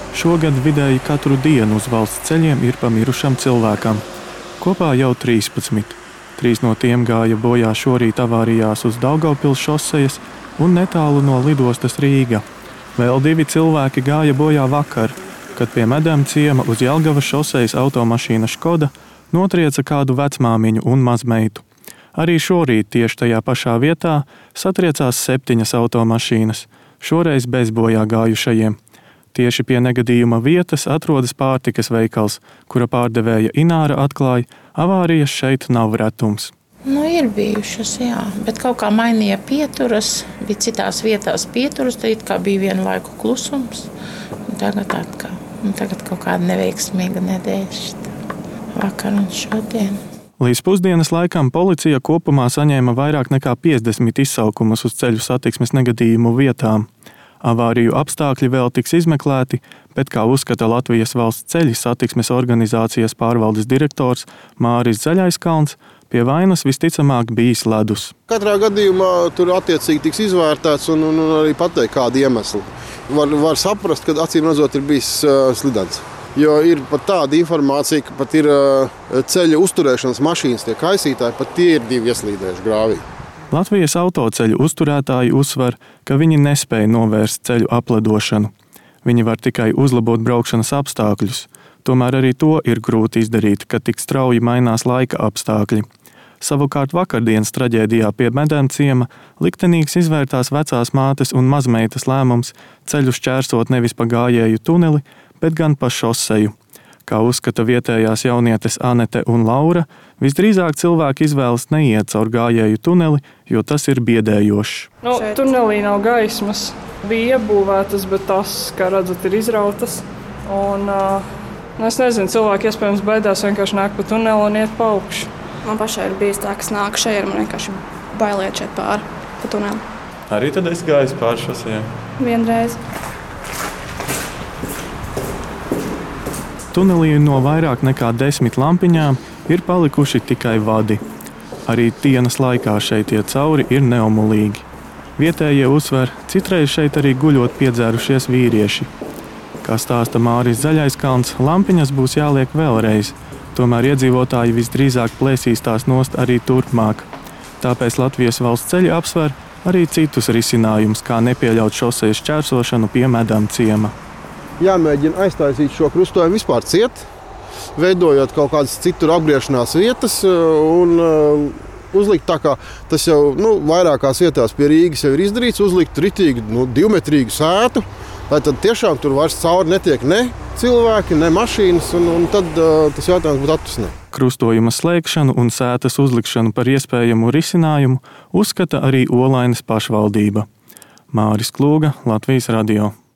Šogad vidēji katru dienu uz valsts ceļiem ir pa mirušam cilvēkam. Kopā jau 13. 3 no tiem gāja bojā šorīt avārijās uz Daugavpils šosejas un netālu no lidostas Rīga. Vēl 2 cilvēki gāja bojā vakar, kad pie Medemciema uz Jelgavas šosejas automašīna Škoda notrieca kādu vecmāmiņu un mazmeitu. Arī šorīt tieši tajā pašā vietā satriecās 7 automašīnas, šoreiz bez bojā gājušajiem. Tieši pie negadījuma vietas atrodas pārtikas veikals, kura pārdevēja Ināra atklāja, avārijas šeit nav retums. Ir bijušas, jā, bet kaut kā mainīja pieturas, bija citās vietās pieturas, tad kā bija vienu laiku klusums, un tagad kaut kāda neveiksmīga nedēļa vakar un šodien. Līdz pusdienas laikam policija kopumā saņēma vairāk nekā 50 izsaukumus uz ceļu satiksmes negadījumu vietām. Avāriju apstākļi vēl tiks izmeklēti, bet, kā uzskata Latvijas valsts ceļu satiksmes organizācijas pārvaldes direktors Māris Zaļaiskalns, pie vainas visticamāk bijis ledus. Katrā gadījumā tur attiecīgi tiks izvērtēts un arī pateikt, kādi iemesli. Var saprast, ka acīm redzot ir bijis slidens. Jo ir pat tāda informācija, ka pat ir ceļa uzturēšanas mašīnas tie kaisītāji, pat tie ir 2 ieslīdējuši grāvī. Latvijas autoceļu uzturētāji uzsver, ka viņi nespēja novērst ceļu apledošanu. Viņi var tikai uzlabot braukšanas apstākļus. Tomēr arī to ir grūti izdarīt, kad tik strauji mainās laika apstākļi. Savukārt vakardienas traģēdijā pie Medemciema liktenīgs izvērtās vecās mātes un mazmeitas lēmums ceļu šķērsot nevis pa gājēju tuneli, bet gan pa šoseju. Kā uzskata vietējās jaunietes Anete un Laura, visdrīzāk cilvēki izvēlas neiet caur gājēju tuneli, jo tas ir biedējošs. Tunelī nav gaismas. Bija iebūvētas, bet tās, kā redzat, ir izrautas. Es nezinu, cilvēki iespējams baidās vienkārši nāk pa tuneli un iet pa augšu. Man pašai ir bijis tā, kas nāk šeit, man vienkārši bailiet šeit pāri pa tuneli. Arī tad es gāju pāri šosejai? Vienreiz. Tunelī no vairāk nekā 10 lampiņām ir palikuši tikai vadi. Arī dienas laikā šeit iet cauri ir neomulīgi. Vietējie uzsver, citreiz šeit arī guļot piedzērušies vīrieši. Kā stāsta Māris Zaļaiskalns, lampiņas būs jāliek vēlreiz, tomēr iedzīvotāji visdrīzāk plēsīs tās nost arī turpmāk. Tāpēc Latvijas valsts ceļi apsver arī citus risinājumus, kā nepieļaut šosejas šķērsošanu pie Medemciema. Jāmēģina aiztaisīt šo krustojumu vispār ciet, veidojot kaut kādas citur apgriešanās vietas un uzlikt tā kā tas jau vairākās vietās pie Rīgas jau ir izdarīts, uzlikt ritīgi 2-metrīgu sētu, lai tad tiešām tur vairs cauri netiek ne cilvēki, ne mašīnas un tad tas jautājums būtu atrisināt. Krustojuma slēgšanu un sētas uzlikšanu par iespējamu risinājumu uzskata arī Olainas pašvaldība. Māris Klūga, Latvijas radio.